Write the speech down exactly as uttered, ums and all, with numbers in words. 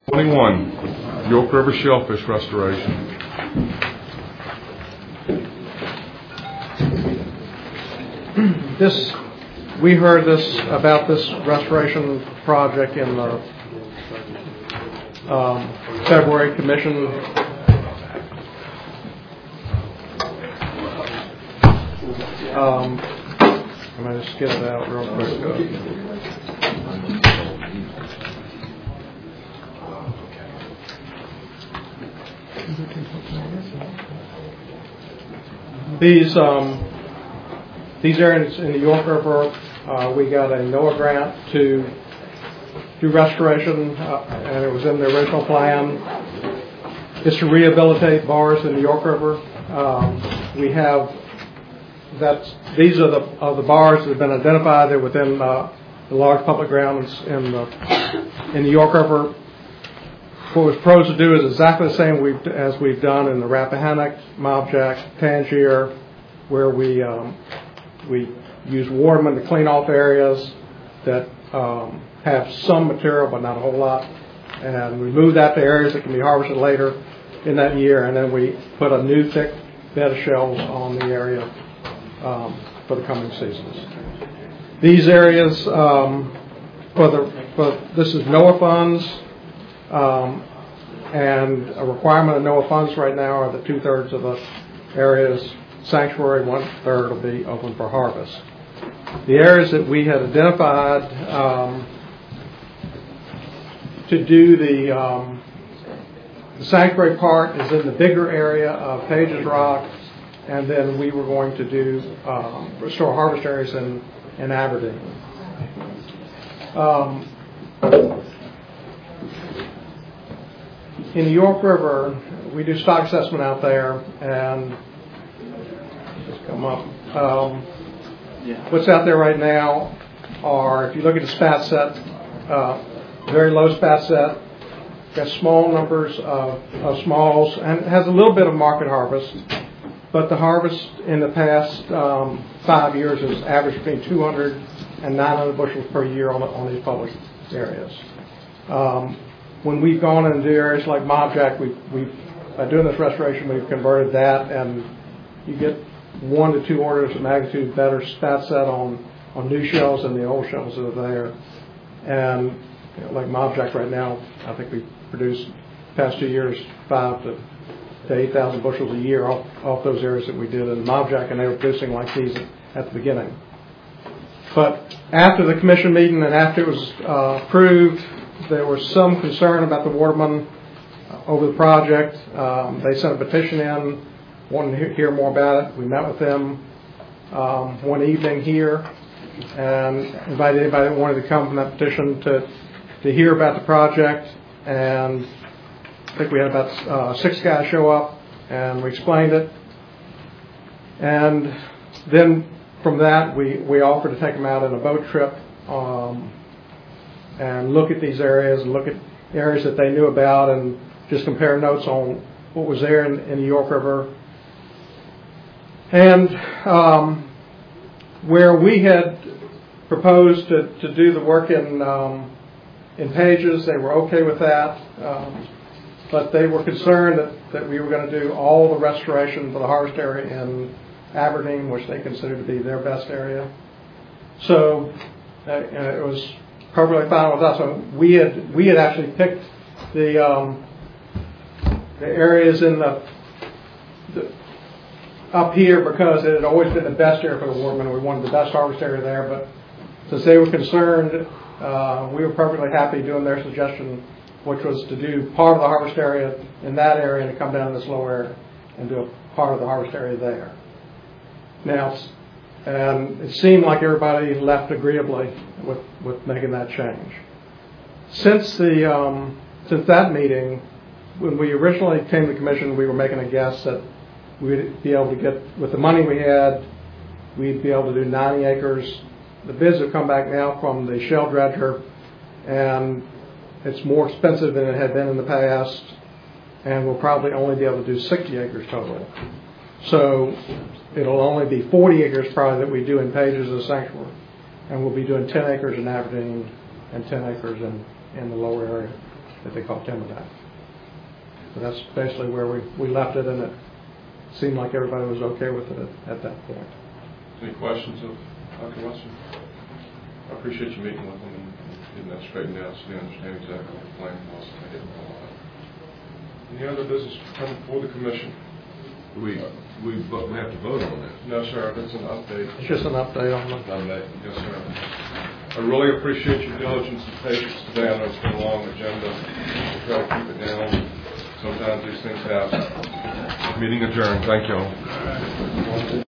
twenty-one, York River Shellfish Restoration. This, we heard this about this restoration project in the um, February commission. Um, I'm going to just get it out real quick. These um, these areas in the York River, uh, we got a NOAA grant to do restoration, uh, and it was in the original plan. It's to rehabilitate bars in the York River. Um, we have that's these are the of the bars that have been identified. They're within uh, the large public grounds in the in the York River. What was proposed to do is exactly the same we've, as we've done in the Rappahannock, Mobjack, Tangier, where we um, we use Waterman to clean off areas that um, have some material but not a whole lot, and we move that to areas that can be harvested later in that year, and then we put a new thick bed of shells on the area um, for the coming seasons. These areas, um, for the for this is NOAA funds. Um, and a requirement of NOAA funds right now are that two-thirds of the areas sanctuary, one-third will be open for harvest. The areas that we had identified um, to do the, um, the sanctuary part is in the bigger area of Pages Rock, and then we were going to do um, restore harvest areas in, in Aberdeen. Um, In the York River, we do stock assessment out there, and just come up. Um, yeah. What's out there right now are, if you look at the spat set, uh, very low spat set, got small numbers of, of smalls, and it has a little bit of market harvest, but the harvest in the past um, five years has averaged between two hundred and nine hundred bushels per year on, on these public areas. Um, When we've gone into areas like Mobjack, we've, we've, by doing this restoration, we've converted that, and you get one to two orders of magnitude better spat set on, on new shells than the old shells that are there. And you know, like Mobjack right now, I think we produced past two years five to, to eight thousand bushels a year off, off those areas that we did in Mobjack, and they were producing like these at the beginning. But after the commission meeting and after it was uh, approved, there was some concern about the Waterman uh, over the project. Um, they sent a petition in, wanted to hear more about it. We met with them um, one evening here and invited anybody that wanted to come from that petition to, to hear about the project. And I think we had about uh, six guys show up, and we explained it. And then from that, we, we offered to take them out on a boat trip um, and look at these areas and look at areas that they knew about and just compare notes on what was there in, in the York River. And um, where we had proposed to, to do the work in um, in Pages, they were okay with that, um, but they were concerned that, that we were going to do all the restoration for the harvest area in Aberdeen, which they considered to be their best area. So uh, it was perfectly fine with us. So we had we had actually picked the um, the areas in the, the up here because it had always been the best area for the Waterman. We wanted the best harvest area there, but since they were concerned, uh, we were perfectly happy doing their suggestion, which was to do part of the harvest area in that area and to come down to this low area and do a part of the harvest area there. Now, and it seemed like everybody left agreeably with, with making that change. Since the um, since that meeting, when we originally came to the commission, we were making a guess that we'd be able to get, with the money we had, we'd be able to do ninety acres. The bids have come back now from the shell dredger, and it's more expensive than it had been in the past, and we'll probably only be able to do sixty acres total. So it'll only be forty acres probably that we do in Pages as a sanctuary, and we'll be doing ten acres in Aberdeen and ten acres in, in the lower area. that they call Timberback. So that's basically where we, we left it, and it seemed like everybody was okay with it at, at that point. Any questions of Doctor Wesson? I appreciate you meeting with them and getting that straightened out so they understand exactly what the plan was and they didn't follow that. Any other business come before the commission? We we we have to vote on that. No, sir. It's an update. It's just an update on the... Update. Yes, sir. I really appreciate your diligence and patience today. I know it's been a long agenda. We'll try to keep it down. Sometimes these things happen. Meeting adjourned. Thank you all.